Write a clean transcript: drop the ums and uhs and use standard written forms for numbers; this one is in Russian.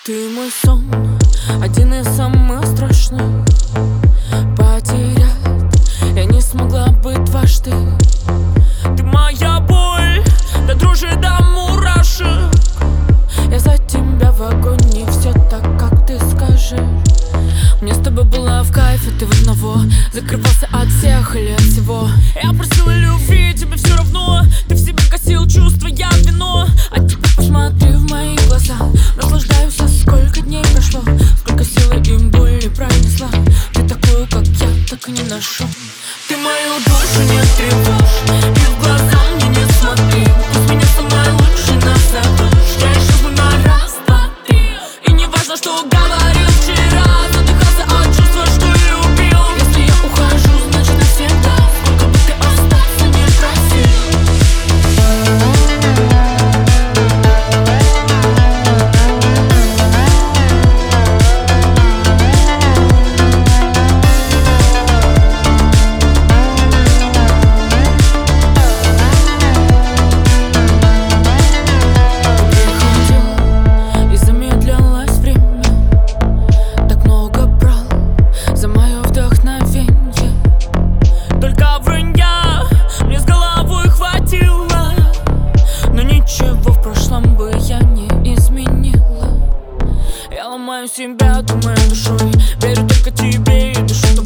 Ты мой сон, один из самых страшных. Потерять я не смогла быть дважды. Ты моя боль, до дрожи, до мурашек. Я за тебя в огонь, и все так, как ты скажешь. Мне с тобой было в кайфе, ты в одного закрывался от всех или от всего. Я просила любви, тебе все равно. Ты в себе гасил чувства, я вино. А теперь посмотри в мои глаза. Наслаждаюсь, сколько дней прошло, сколько силы и боли пронесла. Ты такую, как я, так и не нашел. Ты мою душу не тревожь, и в глаза мне не смотри. Пусть меня самой лучше назовешь. Я ищу на раз, два, три. И не важно, что говорил вчера. Задыхался от чувства, что любил. Если я ухожу, значит навсегда. Сколько бы ты остаться не просил. Я ломаю себя, думаю душой. Верю только тебе и душу.